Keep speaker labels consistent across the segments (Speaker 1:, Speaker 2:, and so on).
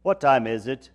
Speaker 1: What time is it?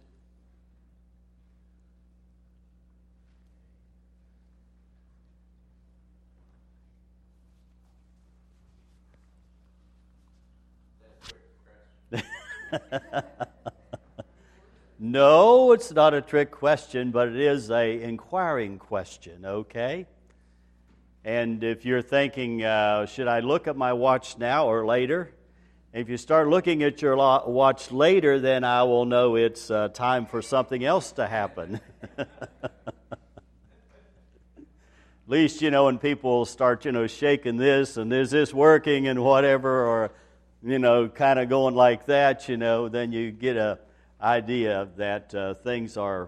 Speaker 1: No, it's not a trick question, but it is an inquiring question, okay? And if you're thinking, should I look at my watch now or later? If you start looking at your watch later, then I will know it's time for something else to happen. At least, when people start, shaking this and is this working and whatever, or, kind of going like that, then you get an idea that things are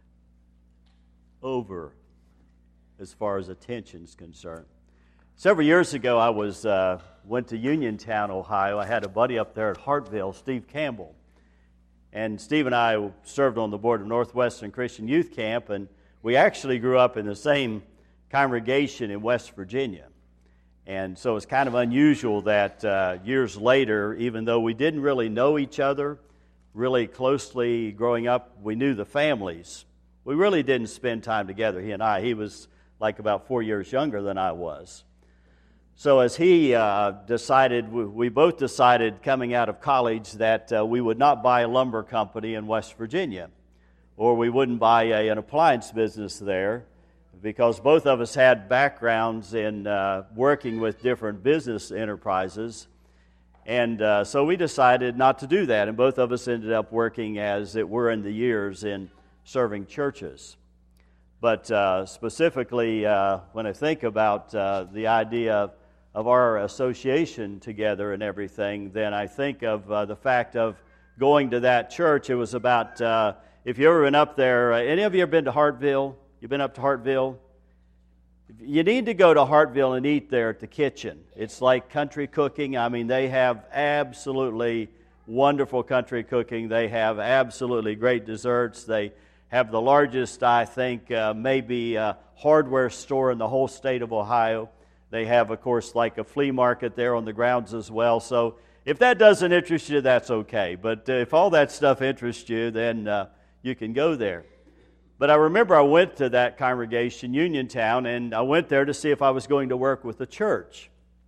Speaker 1: over as far as attention is concerned. Several years ago, I went to Uniontown, Ohio. I had a buddy up there at Hartville, Steve Campbell. And Steve and I served on the board of Northwestern Christian Youth Camp, and we actually grew up in the same congregation in West Virginia. And so it's kind of unusual that years later, even though we didn't really know each other really closely growing up, we knew the families. We really didn't spend time together, he and I. He was like about 4 years younger than I was. So as he decided, we both decided coming out of college that we would not buy a lumber company in West Virginia, or we wouldn't buy an appliance business there, because both of us had backgrounds in working with different business enterprises. And so we decided not to do that, and both of us ended up working, as it were in the years, in serving churches. But specifically, when I think about the idea of our association together and everything, then I think of the fact of going to that church. It was about, if you've ever been up there, any of you ever been to Hartville? You've been up to Hartville? You need to go to Hartville and eat there at the kitchen. It's like country cooking. I mean, they have absolutely wonderful country cooking. They have absolutely great desserts. They have the largest, I think, maybe hardware store in the whole state of Ohio. They have, of course, like a flea market there on the grounds as well. So if that doesn't interest you, that's okay. But if all that stuff interests you, then you can go there. But I remember I went to that congregation, Uniontown, and I went there to see if I was going to work with the church.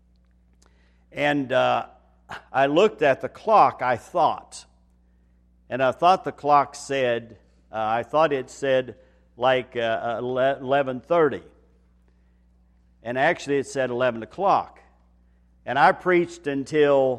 Speaker 1: And I looked at the clock, I thought the clock said, I thought it said like 11:30. And actually it said 11 o'clock. And I preached until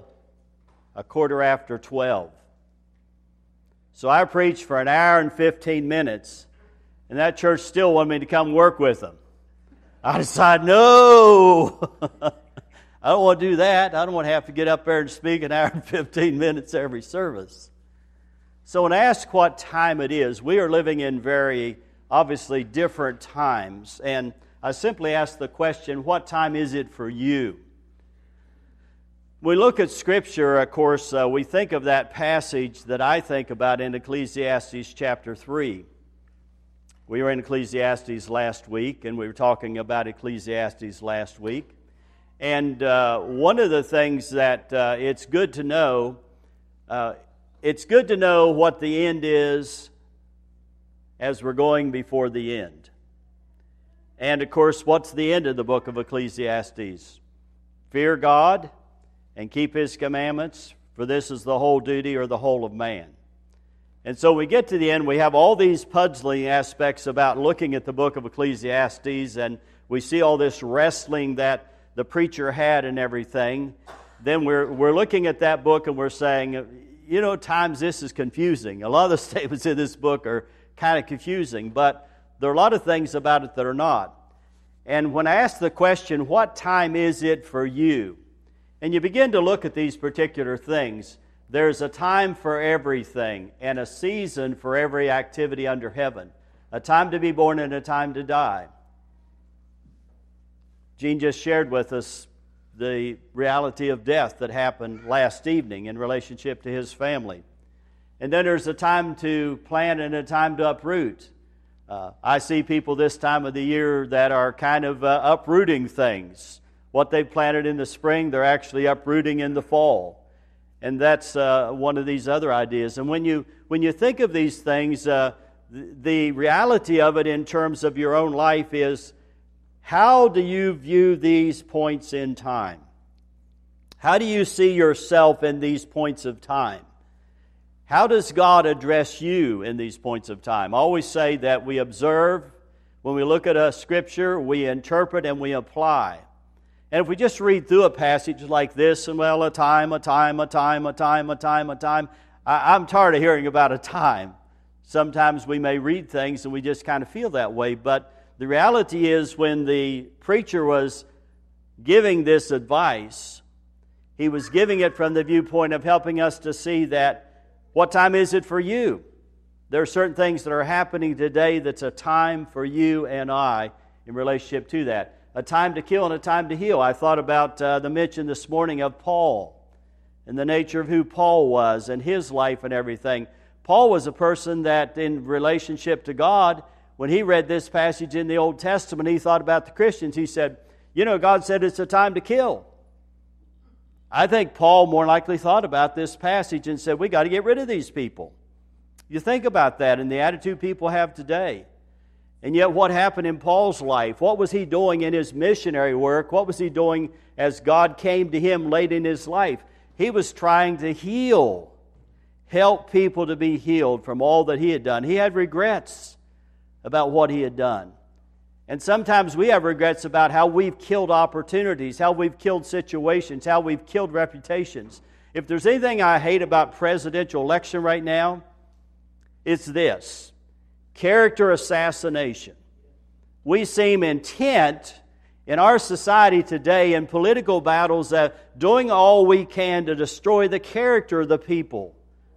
Speaker 1: 12:15. So I preached for an hour and 15 minutes, and that church still wanted me to come work with them. I decided, no, I don't want to do that. I don't want to have to get up there and speak an hour and 15 minutes every service. So when asked what time it is, we are living in very, obviously, different times. And I simply ask the question, what time is it for you? When we look at Scripture, of course, we think of that passage that I think about in Ecclesiastes chapter 3. We were in Ecclesiastes last week, and we were talking about Ecclesiastes last week. And one of the things that it's good to know what the end is as we're going before the end. And, of course, what's the end of the book of Ecclesiastes? Fear God and keep His commandments, for this is the whole duty or the whole of man. And so we get to the end, we have all these puzzling aspects about looking at the book of Ecclesiastes, and we see all this wrestling that the preacher had and everything. Then we're looking at that book and we're saying, at times this is confusing. A lot of the statements in this book are kind of confusing, but there are a lot of things about it that are not. And when I ask the question, what time is it for you? And you begin to look at these particular things, there's a time for everything and a season for every activity under heaven. A time to be born and a time to die. Gene just shared with us the reality of death that happened last evening in relationship to his family. And then there's a time to plant and a time to uproot. I see people this time of the year that are kind of uprooting things. What they planted in the spring, they're actually uprooting in the fall. And that's one of these other ideas. And when you think of these things, the reality of it in terms of your own life is, how do you view these points in time? How do you see yourself in these points of time? How does God address you in these points of time? I always say that we observe, when we look at a Scripture, we interpret and we apply. And if we just read through a passage like this, and well, a time, I'm tired of hearing about a time. Sometimes we may read things and we just kind of feel that way, but the reality is, when the preacher was giving this advice, he was giving it from the viewpoint of helping us to see that, what time is it for you? There are certain things that are happening today that's a time for you and I in relationship to that. A time to kill and a time to heal. I thought about the mention this morning of Paul and the nature of who Paul was and his life and everything. Paul was a person that, in relationship to God, when he read this passage in the Old Testament, he thought about the Christians. He said, God said it's a time to kill. I think Paul more likely thought about this passage and said, we got to get rid of these people. You think about that and the attitude people have today. And yet what happened in Paul's life? What was he doing in his missionary work? What was he doing as God came to him late in his life? He was trying to heal, help people to be healed from all that he had done. He had regrets about what he had done. And sometimes we have regrets about how we've killed opportunities, how we've killed situations, how we've killed reputations. If there's anything I hate about presidential election right now, it's this: character assassination. We seem intent in our society today in political battles that doing all we can to destroy the character of the people.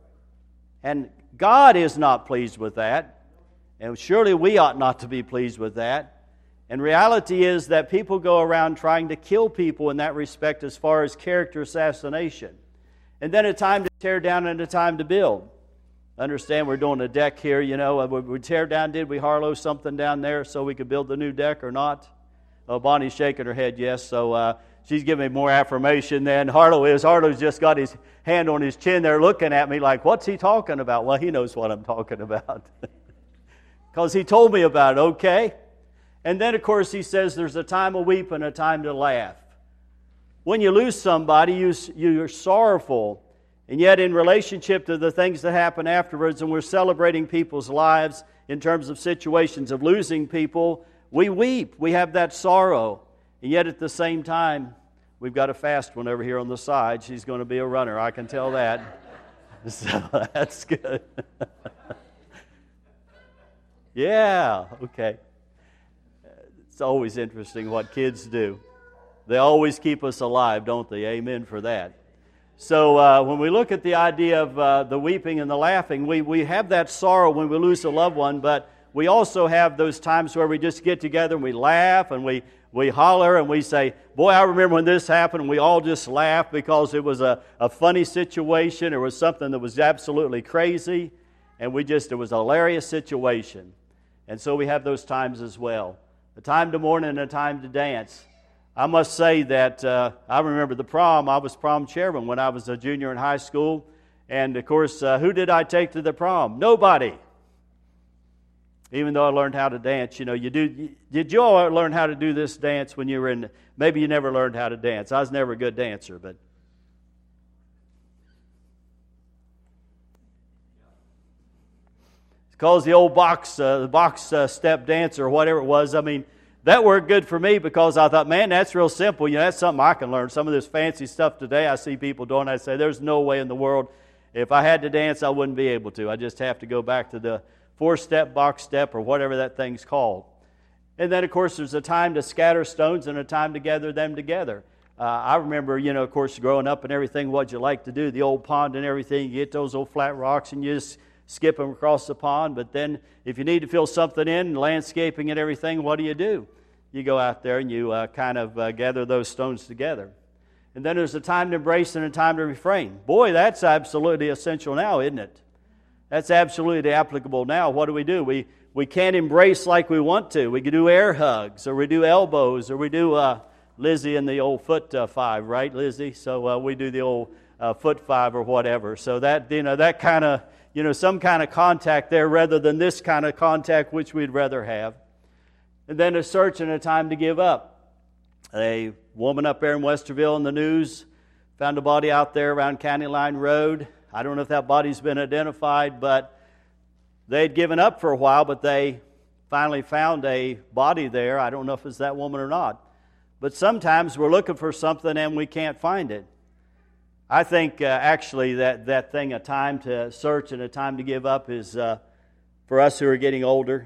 Speaker 1: And God is not pleased with that. And surely we ought not to be pleased with that. And reality is that people go around trying to kill people in that respect as far as character assassination. And then a time to tear down and a time to build. Understand, we're doing a deck here, we tear down, did we Harlow something down there so we could build the new deck or not? Oh, Bonnie's shaking her head yes, so she's giving me more affirmation than Harlow is. Harlow's just got his hand on his chin there looking at me like, what's he talking about? Well, he knows what I'm talking about. Because he told me about it, okay? And then, of course, he says there's a time to weep and a time to laugh. When you lose somebody, you're sorrowful. And yet, in relationship to the things that happen afterwards, and we're celebrating people's lives in terms of situations of losing people, we weep. We have that sorrow. And yet, at the same time, we've got a fast one over here on the side. She's going to be a runner, I can tell that. So that's good. Yeah, okay. It's always interesting what kids do. They always keep us alive, don't they? Amen for that. So when we look at the idea of the weeping and the laughing, we have that sorrow when we lose a loved one, but we also have those times where we just get together and we laugh and we holler and we say, boy, I remember when this happened, and we all just laugh because it was a funny situation. It was something that was absolutely crazy, and it was a hilarious situation. And so we have those times as well. A time to mourn and a time to dance. I must say that I remember the prom. I was prom chairman when I was a junior in high school. And, of course, who did I take to the prom? Nobody. Even though I learned how to dance. Did you all learn how to do this dance when you were in... Maybe you never learned how to dance. I was never a good dancer, but... Because the old box step dance or whatever it was, that worked good for me because I thought, man, that's real simple. That's something I can learn. Some of this fancy stuff today I see people doing. I say, there's no way in the world. If I had to dance, I wouldn't be able to. I just have to go back to the 4-step, box step, or whatever that thing's called. And then, of course, there's a time to scatter stones and a time to gather them together. I remember, of course, growing up and everything, what you like to do, the old pond and everything. You get those old flat rocks and you just skip them across the pond. But then if you need to fill something in, landscaping and everything, what do? You go out there and you gather those stones together. And then there's a time to embrace and a time to refrain. Boy, that's absolutely essential now, isn't it? That's absolutely applicable now. What do? We can't embrace like we want to. We can do air hugs, or we do elbows, or we do Lizzie and the old foot five, right, Lizzie? So we do the old 1'5" or whatever. So that, that kind of, some kind of contact there rather than this kind of contact which we'd rather have. And then a search and a time to give up. A woman up there in Westerville in the news found a body out there around County Line Road. I don't know if that body's been identified, but they had given up for a while, but they finally found a body there. I don't know if it's that woman or not. But sometimes we're looking for something and we can't find it. I think actually that thing, a time to search and a time to give up, is for us who are getting older.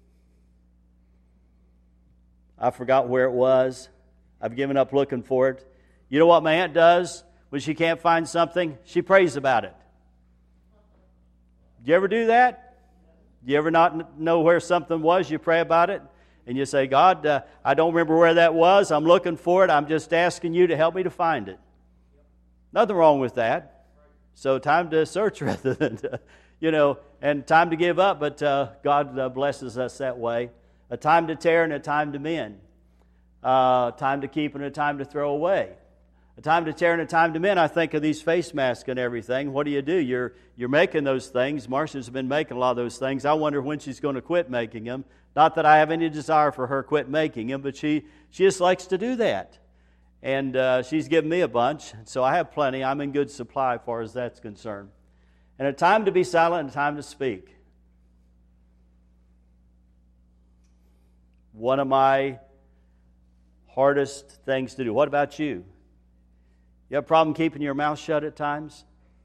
Speaker 1: I forgot where it was. I've given up looking for it. You know what my aunt does when she can't find something? She prays about it. Do you ever do that? Do you ever not know where something was? You pray about it and you say, God, I don't remember where that was. I'm looking for it. I'm just asking you to help me to find it. Nothing wrong with that. So time to search rather than, and time to give up, but God blesses us that way. A time to tear and a time to mend. Time to keep and a time to throw away. A time to tear and a time to mend. I think of these face masks and everything. What do? You're making those things. Marcia's been making a lot of those things. I wonder when she's going to quit making them. Not that I have any desire for her to quit making them, but she just likes to do that. And she's given me a bunch, so I have plenty. I'm in good supply as far as that's concerned. And a time to be silent and a time to speak. One of my hardest things to do. What about you? You have a problem keeping your mouth shut at times?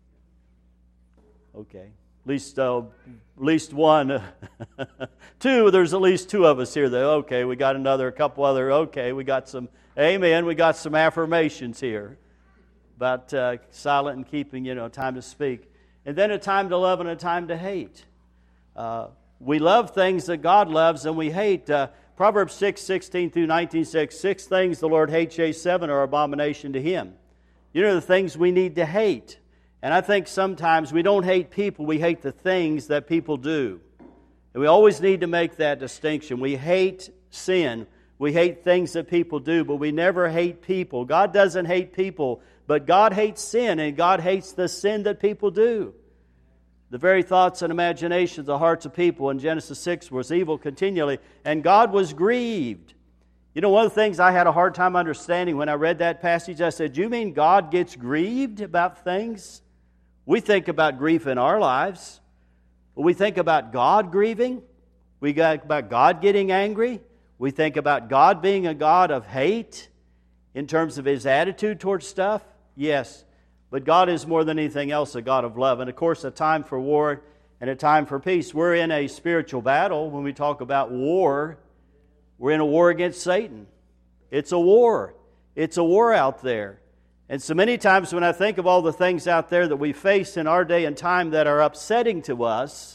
Speaker 1: Okay. At least one. Two, there's at least two of us here that, okay, we got a couple other, okay, we got some, amen, we got some affirmations here about silent and keeping, time to speak. And then a time to love and a time to hate. We love things that God loves and we hate. Proverbs 6:16 through 19 says, 6 things the Lord hates, yea, 7 are abomination to Him. The things we need to hate. And I think sometimes we don't hate people, we hate the things that people do. And we always need to make that distinction. We hate sin. We hate things that people do, but we never hate people. God doesn't hate people, but God hates sin, and God hates the sin that people do. The very thoughts and imaginations of the hearts of people in Genesis 6 was evil continually, and God was grieved. One of the things I had a hard time understanding when I read that passage, I said, you mean God gets grieved about things? We think about grief in our lives. We think about God grieving. We think about God getting angry. We think about God being a God of hate in terms of His attitude towards stuff. Yes, but God is more than anything else a God of love. And of course, a time for war and a time for peace. We're in a spiritual battle when we talk about war. We're in a war against Satan. It's a war. It's a war out there. And so many times when I think of all the things out there that we face in our day and time that are upsetting to us,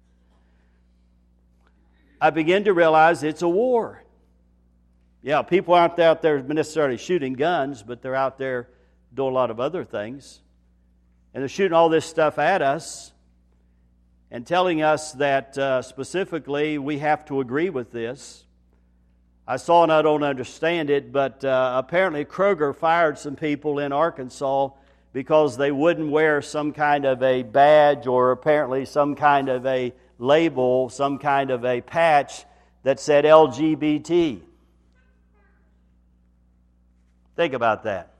Speaker 1: I begin to realize it's a war. Yeah, people aren't out there necessarily shooting guns, but they're out there doing a lot of other things. And they're shooting all this stuff at us and telling us that specifically we have to agree with this. I saw and I don't understand it, but apparently Kroger fired some people in Arkansas because they wouldn't wear some kind of a badge or apparently some kind of a label, some kind of a patch that said LGBT. Think about that.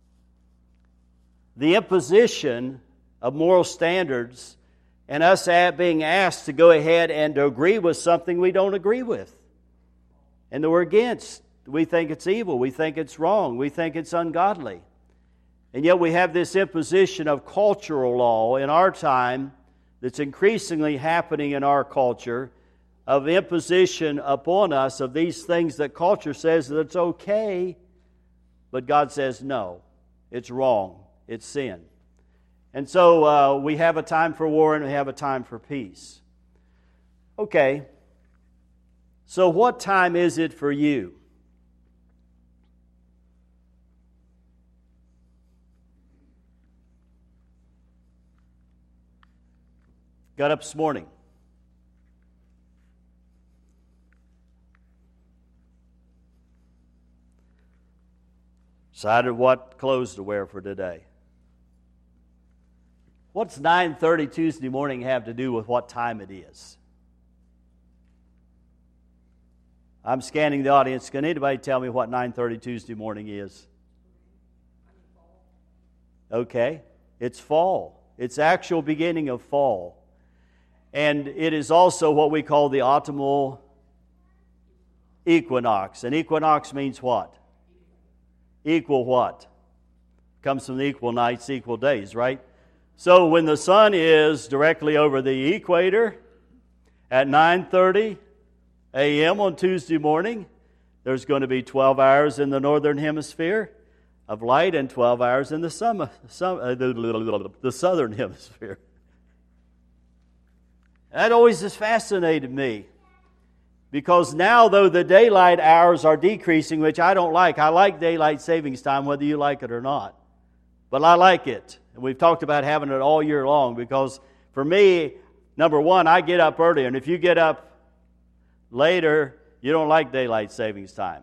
Speaker 1: The imposition of moral standards and us being asked to go ahead and to agree with something we don't agree with. And that we're against. We think it's evil. We think it's wrong. We think it's ungodly. And yet we have this imposition of cultural law in our time that's increasingly happening in our culture, of imposition upon us of these things that culture says that it's okay, but God says no, it's wrong, it's sin. And so we have a time for war and we have a time for peace. Okay. So what time is it for you? Got up this morning. Decided what clothes to wear for today. What's 9:30 Tuesday morning have to do with what time it is? I'm scanning the audience. Can anybody tell me what 9:30 Tuesday morning is? Okay, it's fall. It's actual beginning of fall. And it is also what we call the autumnal equinox. And equinox means what? Equal what? Comes from the equal nights, equal days, right? So when the sun is directly over the equator at 9:30 a.m. on Tuesday morning, there's going to be 12 hours in the northern hemisphere of light and 12 hours in the southern hemisphere. That always has fascinated me. Because now, though the daylight hours are decreasing, which I don't like. I like daylight savings time, whether you like it or not. But I like it. And we've talked about having it all year long because for me, number one, I get up early. And if you get up later, you don't like daylight savings time.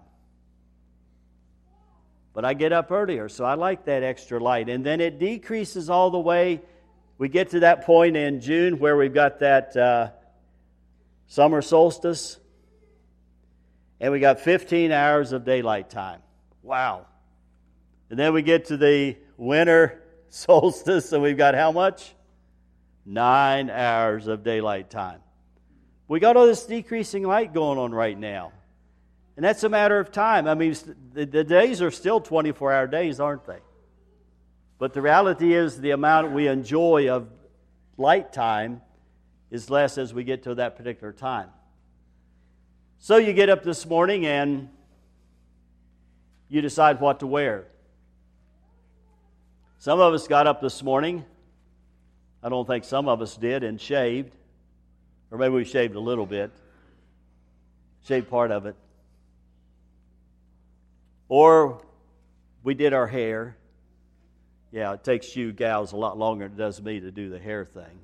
Speaker 1: But I get up earlier, so I like that extra light. And then it decreases all the way. We get to that point in June where we've got that summer solstice. And we got 15 hours of daylight time. Wow. And then we get to the winter solstice, and we've got how much? 9 hours of daylight time. We got all this decreasing light going on right now. And that's a matter of time. I mean, the days are still 24-hour days, aren't they? But the reality is the amount we enjoy of light time is less as we get to that particular time. So you get up this morning and you decide what to wear. Some of us got up this morning. I don't think some of us did and shaved. Or maybe we shaved a little bit. Shaved part of it. Or we did our hair. Yeah, it takes you gals a lot longer than it does me to do the hair thing.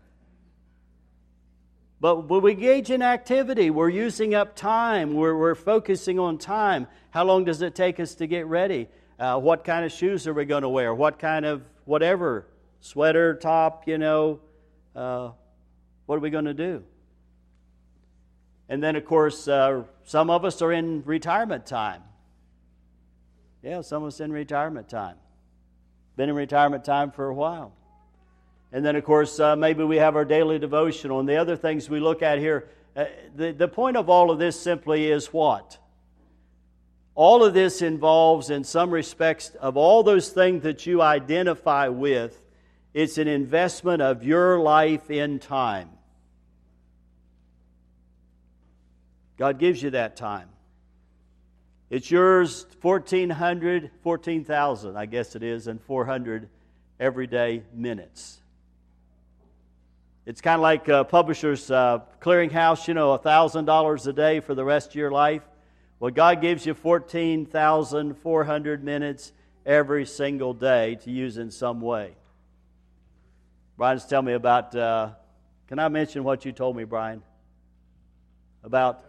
Speaker 1: But when we engage in activity, we're using up time. We're focusing on time. How long does it take us to get ready? What kind of shoes are we going to wear? What kind of whatever, sweater, top, what are we going to do? And then, of course, some of us are in retirement time. Yeah, some of us in retirement time. Been in retirement time for a while. And then, of course, maybe we have our daily devotional. And the other things we look at here, the point of all of this simply is what? All of this involves, in some respects, of all those things that you identify with, it's an investment of your life in time. God gives you that time. It's yours 14,000, I guess it is, and 400 everyday minutes. It's kind of like Publishers Clearinghouse, $1,000 a day for the rest of your life. Well, God gives you 14,400 minutes every single day to use in some way. Brian's telling me about, can I mention what you told me, Brian? About,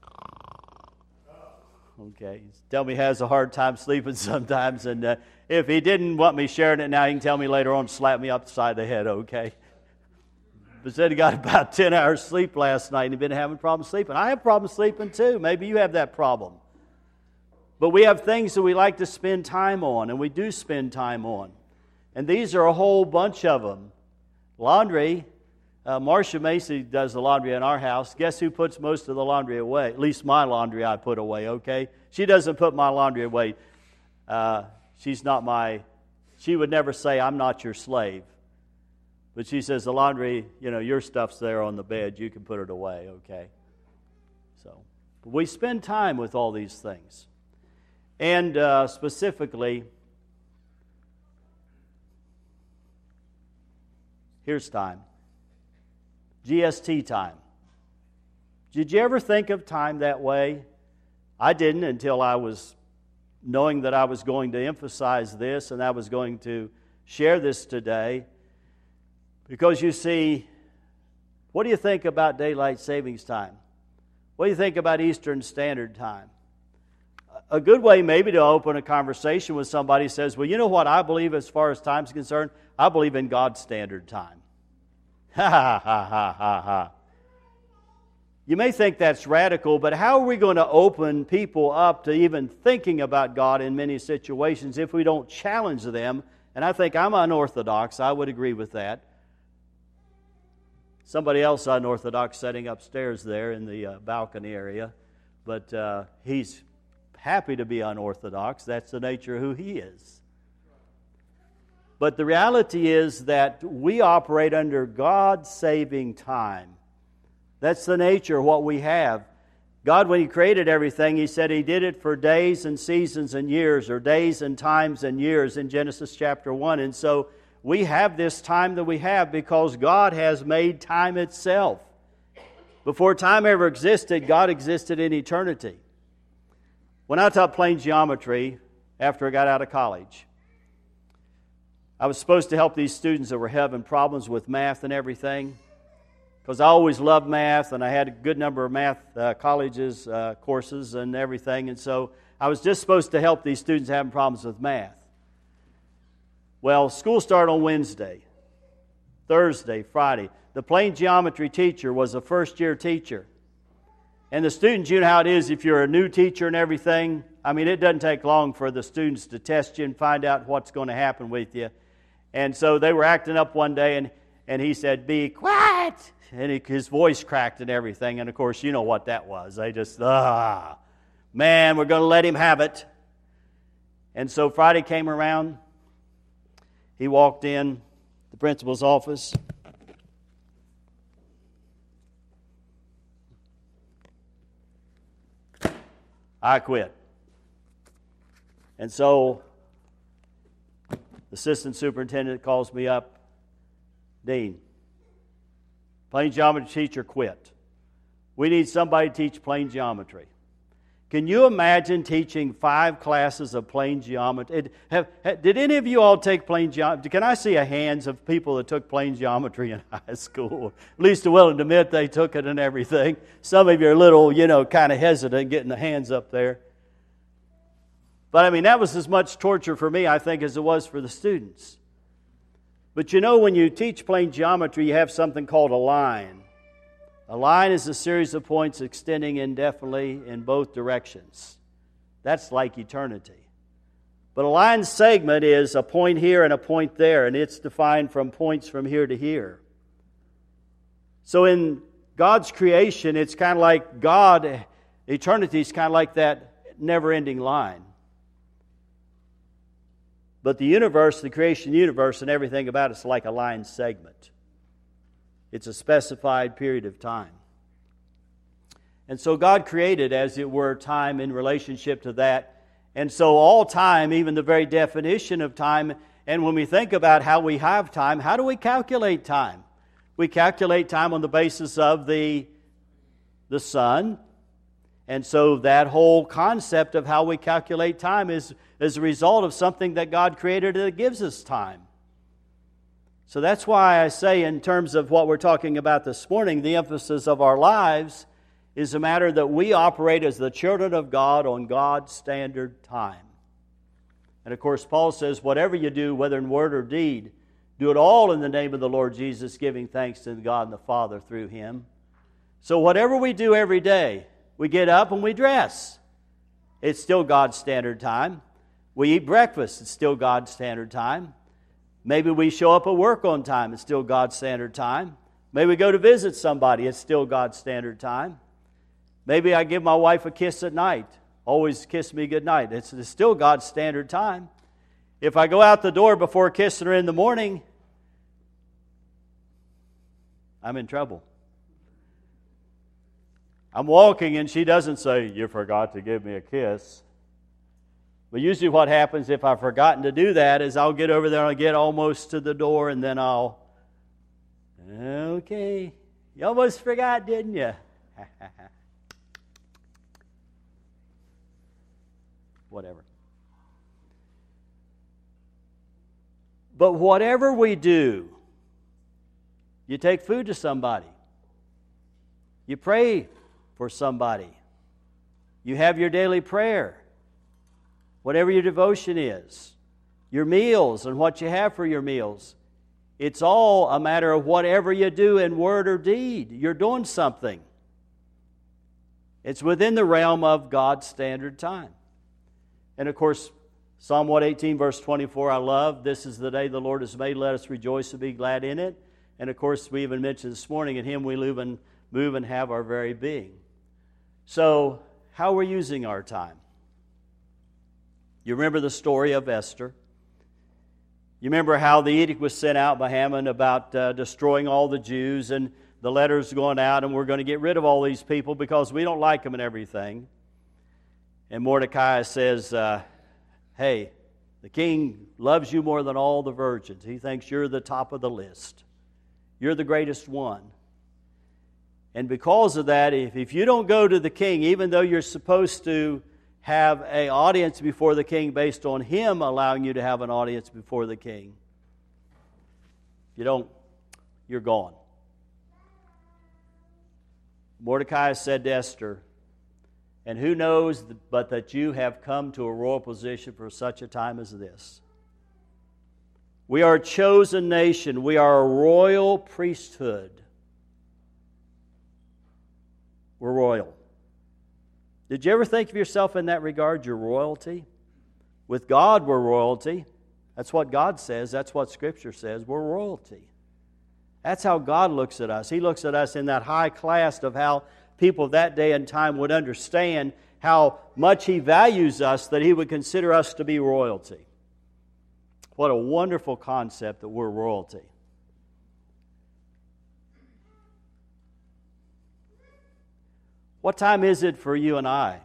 Speaker 1: okay, he's telling me he has a hard time sleeping sometimes, and if he didn't want me sharing it now, he can tell me later on, slap me upside the head, okay? But said he got about 10 hours sleep last night and he'd been having problems sleeping. I have problems sleeping too. Maybe you have that problem. But we have things that we like to spend time on, and we do spend time on. And these are a whole bunch of them. Laundry. Marcia Macy does the laundry in our house. Guess who puts most of the laundry away? At least my laundry I put away, okay? She doesn't put my laundry away. She's not she would never say, I'm not your slave. But she says, the laundry, your stuff's there on the bed. You can put it away, okay? So, but we spend time with all these things. And specifically, here's time. GST time. Did you ever think of time that way? I didn't until I was knowing that I was going to emphasize this and I was going to share this today. Because you see, what do you think about daylight savings time? What do you think about Eastern Standard Time? A good way maybe to open a conversation with somebody says, well, you know what I believe as far as time's concerned? I believe in God's standard time. Ha ha ha ha ha ha. You may think that's radical, but how are we going to open people up to even thinking about God in many situations if we don't challenge them? And I think I'm unorthodox. I would agree with that. Somebody else unorthodox sitting upstairs there in the balcony area. But he's happy to be unorthodox. That's the nature of who he is. But the reality is that we operate under God's saving time. That's the nature of what we have. God, when He created everything, He said He did it for days and seasons and years, or days and times and years in Genesis chapter 1. And so we have this time that we have because God has made time itself. Before time ever existed, God existed in eternity. When I taught plane geometry after I got out of college, I was supposed to help these students that were having problems with math and everything, because I always loved math, and I had a good number of math colleges courses and everything, and so I was just supposed to help these students having problems with math. Well, school started on Wednesday, Thursday, Friday. The plane geometry teacher was a first-year teacher. And the students, you know how it is if you're a new teacher and everything. I mean, it doesn't take long for the students to test you and find out what's going to happen with you. And so they were acting up one day, and he said, "Be quiet!" And his voice cracked and everything. And, of course, you know what that was. They just, man, we're going to let him have it. And so Friday came around. He walked in the principal's office. I quit. And so the assistant superintendent calls me up. "Dean, plane geometry teacher quit. We need somebody to teach plane geometry." Can you imagine teaching 5 classes of plane geometry? Did any of you all take plane geometry? Can I see a hands of people that took plane geometry in high school? At least they're willing to admit they took it and everything. Some of you are a little, kind of hesitant getting the hands up there. But I mean, that was as much torture for me, I think, as it was for the students. But when you teach plane geometry, you have something called a line. A line is a series of points extending indefinitely in both directions. That's like eternity. But a line segment is a point here and a point there, and it's defined from points from here to here. So in God's creation, it's kind of like God, eternity is kind of like that never-ending line. But the universe, the creation universe, and everything about it's like a line segment. It's a specified period of time. And so God created, as it were, time in relationship to that. And so all time, even the very definition of time, and when we think about how we have time, how do we calculate time? We calculate time on the basis of the sun. And so that whole concept of how we calculate time is a result of something that God created that gives us time. So that's why I say, in terms of what we're talking about this morning, the emphasis of our lives is a matter that we operate as the children of God on God's standard time. And of course, Paul says, whatever you do, whether in word or deed, do it all in the name of the Lord Jesus, giving thanks to God and the Father through Him. So whatever we do every day, we get up and we dress. It's still God's standard time. We eat breakfast. It's still God's standard time. Maybe we show up at work on time. It's still God's standard time. Maybe we go to visit somebody. It's still God's standard time. Maybe I give my wife a kiss at night. Always kiss me good night. It's still God's standard time. If I go out the door before kissing her in the morning, I'm in trouble. I'm walking and she doesn't say, "You forgot to give me a kiss." But usually what happens if I've forgotten to do that is I'll get over there and I'll get almost to the door and then I'll, "Okay, you almost forgot, didn't you?" Whatever. But whatever we do, you take food to somebody. You pray for somebody. You have your daily prayer. Whatever your devotion is, your meals and what you have for your meals, It's all a matter of whatever you do in word or deed. You're doing something. It's within the realm of God's standard time. And of course, Psalm 118, verse 24, I love. This is the day the Lord has made. Let us rejoice and be glad in it. And of course, we even mentioned this morning, in Him we live and move and have our very being. So, how are we using our time? You remember the story of Esther. You remember how the edict was sent out by Haman about destroying all the Jews, and the letters going out, and we're going to get rid of all these people because we don't like them and everything. And Mordecai says, hey, the king loves you more than all the virgins. He thinks you're the top of the list. You're the greatest one. And because of that, if you don't go to the king, even though you're supposed to have an audience before the king based on him allowing you to have an audience before the king, if you don't, you're gone. Mordecai said to Esther, and who knows but that you have come to a royal position for such a time as this? We are a chosen nation. We are a royal priesthood. We're royal. Did you ever think of yourself in that regard, your royalty? With God, we're royalty. That's what God says. That's what Scripture says. We're royalty. That's how God looks at us. He looks at us in that high class of how people of that day and time would understand how much He values us, that He would consider us to be royalty. What a wonderful concept that we're royalty. What time is it for you and I?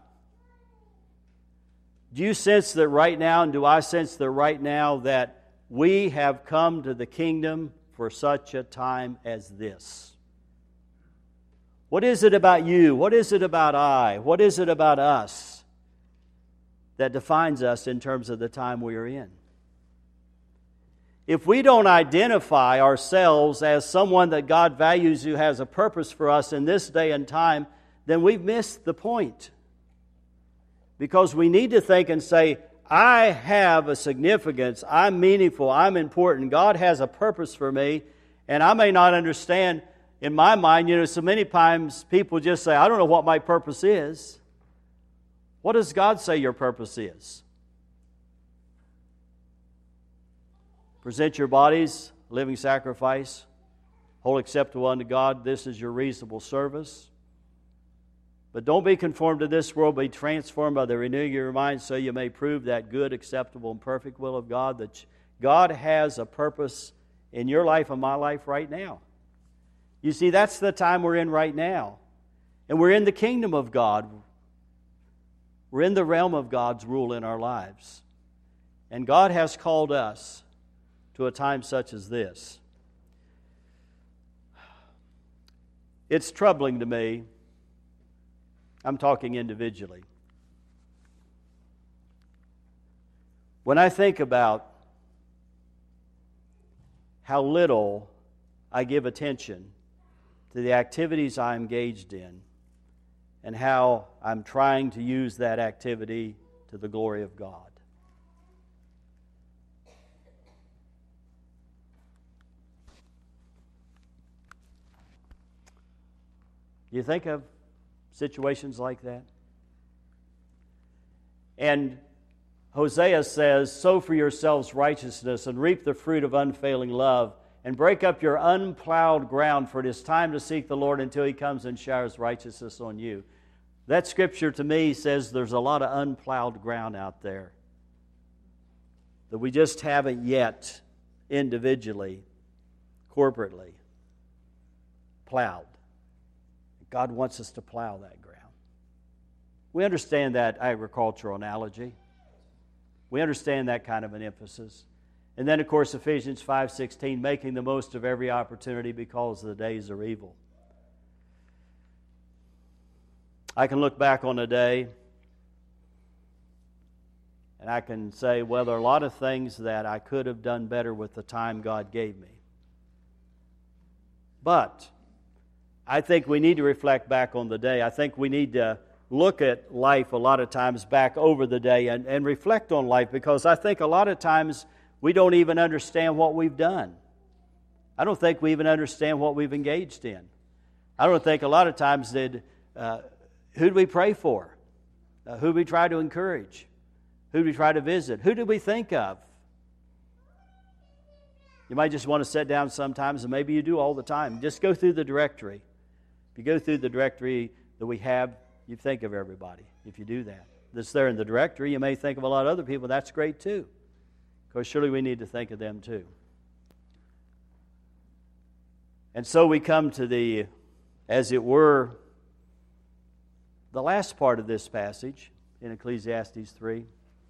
Speaker 1: Do you sense that right now, and do I sense that right now, that we have come to the kingdom for such a time as this? What is it about you? What is it about I? What is it about us that defines us in terms of the time we are in? If we don't identify ourselves as someone that God values, who has a purpose for us in this day and time, then we've missed the point. Because we need to think and say, I have a significance, I'm meaningful, I'm important, God has a purpose for me, and I may not understand. In my mind, so many times people just say, I don't know what my purpose is. What does God say your purpose is? Present your bodies, a living sacrifice, wholly acceptable unto God. This is your reasonable service. But don't be conformed to this world, be transformed by the renewing of your mind, so you may prove that good, acceptable, and perfect will of God. That God has a purpose in your life and my life right now. You see, that's the time we're in right now. And we're in the kingdom of God. We're in the realm of God's rule in our lives. And God has called us to a time such as this. It's troubling to me. I'm talking individually. When I think about how little I give attention to the activities I'm engaged in, and how I'm trying to use that activity to the glory of God. Do you think of situations like that? And Hosea says, sow for yourselves righteousness and reap the fruit of unfailing love, and break up your unplowed ground, for it is time to seek the Lord until He comes and showers righteousness on you. That scripture to me says there's a lot of unplowed ground out there that we just haven't yet individually, corporately plowed. God wants us to plow that ground. We understand that agricultural analogy. We understand that kind of an emphasis. And then, of course, Ephesians 5:16, making the most of every opportunity because the days are evil. I can look back on a day and I can say, well, there are a lot of things that I could have done better with the time God gave me. But I think we need to reflect back on the day. I think we need to look at life a lot of times back over the day and reflect on life, because I think a lot of times we don't even understand what we've done. I don't think we even understand what we've engaged in. I don't think a lot of times that who do we pray for? Who do we try to encourage? Who do we try to visit? Who do we think of? You might just want to sit down sometimes, and maybe you do all the time. Just go through the directory. If you go through the directory that we have, you think of everybody. If you do that, that's there in the directory, you may think of a lot of other people. That's great too, because surely we need to think of them too. And so we come to the, as it were, the last part of this passage in Ecclesiastes 3.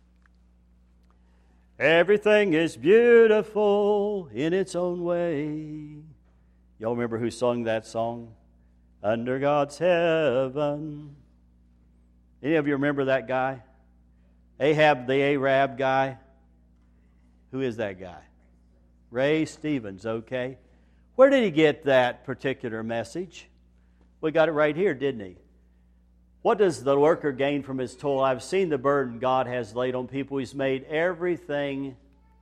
Speaker 1: Everything is beautiful in its own way. Y'all remember who sung that song? Under God's heaven. Any of you remember that guy? Ahab, the Arab guy. Who is that guy? Ray Stevens, okay. Where did he get that particular message? We got it right here, didn't he? What does the worker gain from his toil? I've seen the burden God has laid on people. He's made everything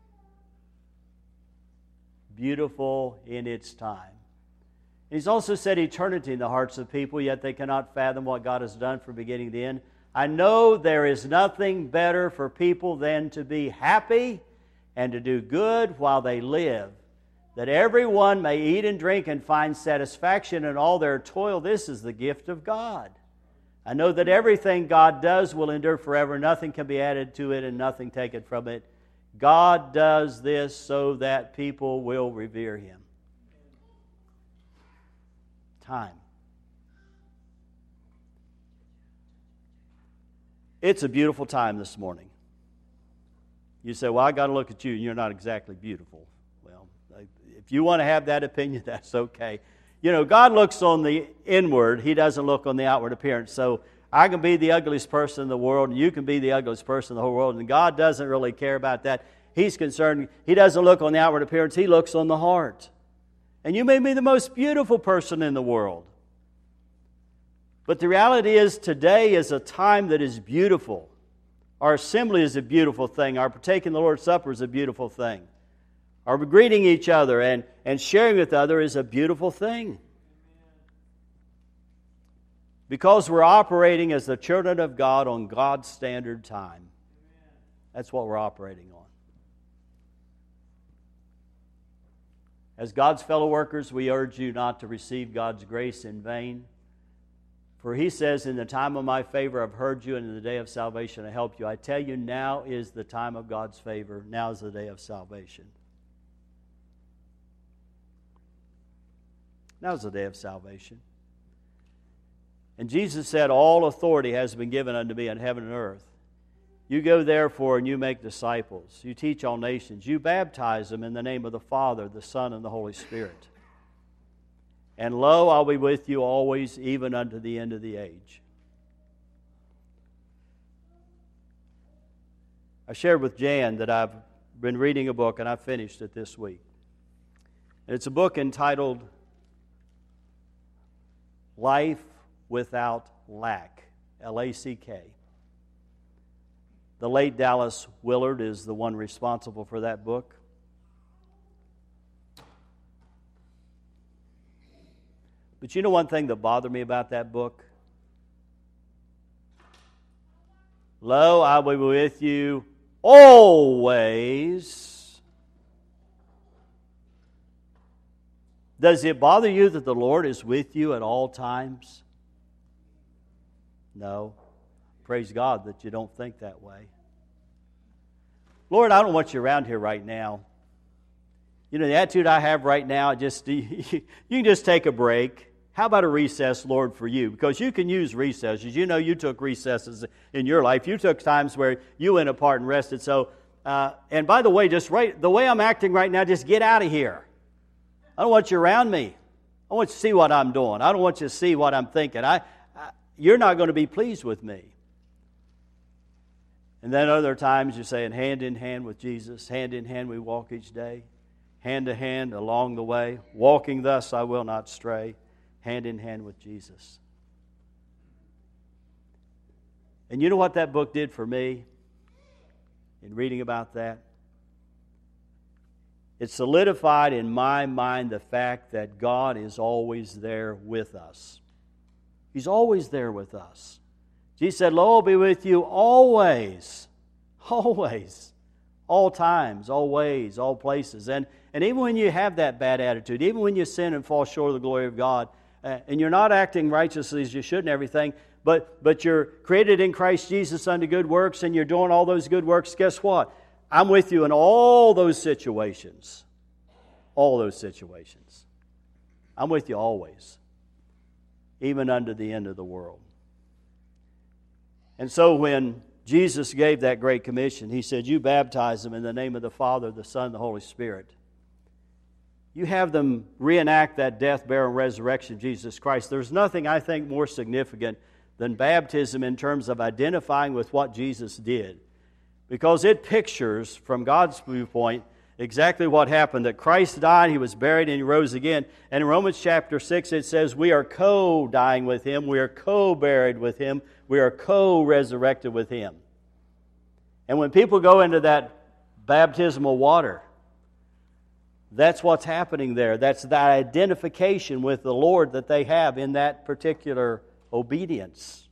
Speaker 1: beautiful in its time. He's also set eternity in the hearts of people, yet they cannot fathom what God has done from beginning to end. I know there is nothing better for people than to be happy and to do good while they live, that everyone may eat and drink and find satisfaction in all their toil. This is the gift of God. I know that everything God does will endure forever. Nothing can be added to it and nothing taken from it. God does this so that people will revere Him. Time. It's a beautiful time this morning. You say, well, I got to look at you and you're not exactly beautiful. Well, if you want to have that opinion, that's okay. You know, God looks on the inward. He doesn't look on the outward appearance. So I can be the ugliest person in the world, and you can be the ugliest person in the whole world, and God doesn't really care about that. He's concerned. He doesn't look on the outward appearance. He looks on the heart. And you may be the most beautiful person in the world. But the reality is, today is a time that is beautiful. Our assembly is a beautiful thing. Our partaking the Lord's Supper is a beautiful thing. Our greeting each other and sharing with others is a beautiful thing. Because we're operating as the children of God on God's standard time. That's what we're operating on. As God's fellow workers, we urge you not to receive God's grace in vain. For He says, in the time of my favor I've heard you, and in the day of salvation I help you. I tell you, now is the time of God's favor. Now is the day of salvation. Now is the day of salvation. And Jesus said, all authority has been given unto me in heaven and earth. You go therefore and you make disciples. You teach all nations. You baptize them in the name of the Father, the Son, and the Holy Spirit. And lo, I'll be with you always, even unto the end of the age. I shared with Jan that I've been reading a book, and I finished it this week. And it's a book entitled Life Without Lack, L-A-C-K. The late Dallas Willard is the one responsible for that book. But you know one thing that bothered me about that book? Lo, I will be with you always. Does it bother you that the Lord is with you at all times? No. Praise God that you don't think that way. Lord, I don't want you around here right now. You know, the attitude I have right now, just you can just take a break. How about a recess, Lord, for you? Because you can use recesses. You know you took recesses in your life. You took times where you went apart and rested. So, and by the way, the way I'm acting right now, just get out of here. I don't want you around me. I want you to see what I'm doing. I don't want you to see what I'm thinking. You're not going to be pleased with me. And then other times you're saying, hand in hand with Jesus, hand in hand we walk each day, hand to hand along the way, walking thus I will not stray, hand in hand with Jesus. And you know what that book did for me in reading about that? it solidified in my mind the fact that God is always there with us. He's always there with us. Jesus said, "Lo, I'll be with you always." Always. All times, all ways, all places. And even when you have that bad attitude, even when you sin and fall short of the glory of God, and you're not acting righteously as you should and everything, but you're created in Christ Jesus unto good works, and you're doing all those good works, guess what? I'm with you in all those situations. All those situations. I'm with you always. Even unto the end of the world. And so when Jesus gave that great commission, He said, "You baptize them in the name of the Father, the Son, and the Holy Spirit." You have them reenact that death, burial, and resurrection of Jesus Christ. There's nothing, I think, more significant than baptism in terms of identifying with what Jesus did. Because it pictures, from God's viewpoint, exactly what happened. That Christ died, He was buried, and He rose again. And in Romans chapter 6 it says, we are co-dying with Him, we are co-buried with Him, we are co-resurrected with Him. And when people go into that baptismal water, that's what's happening there. That's the identification with the Lord that they have in that particular obedience.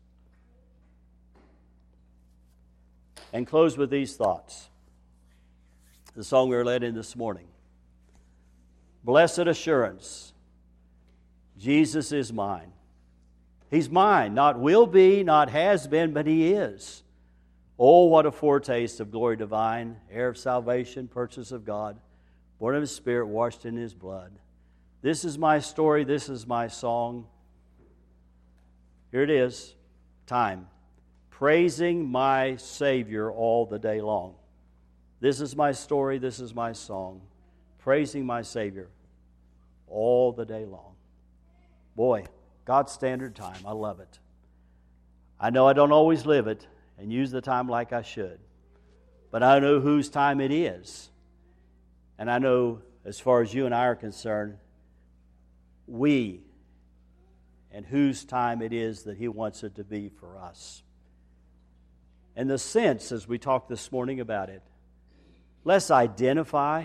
Speaker 1: And close with these thoughts. The song we were led in this morning. Blessed assurance, Jesus is mine. He's mine, not will be, not has been, but He is. Oh, what a foretaste of glory divine, heir of salvation, purchase of God, born of His Spirit, washed in His blood. This is my story, this is my song. Here it is, time. Praising my Savior all the day long. This is my story, this is my song. Praising my Savior all the day long. Boy, God's standard time, I love it. I know I don't always live it and use the time like I should, but I know whose time it is. And I know, as far as you and I are concerned, we and whose time it is that He wants it to be for us. And the sense, as we talked this morning about it, let's identify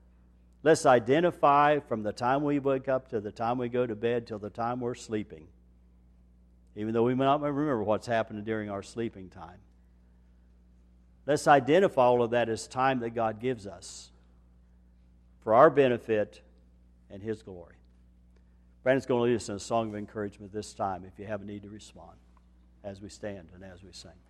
Speaker 1: from the time we wake up to the time we go to bed till the time we're sleeping. Even though we may not remember what's happening during our sleeping time. Let's identify all of that as time that God gives us for our benefit and His glory. Brandon's going to lead us in a song of encouragement this time if you have a need to respond as we stand and as we sing.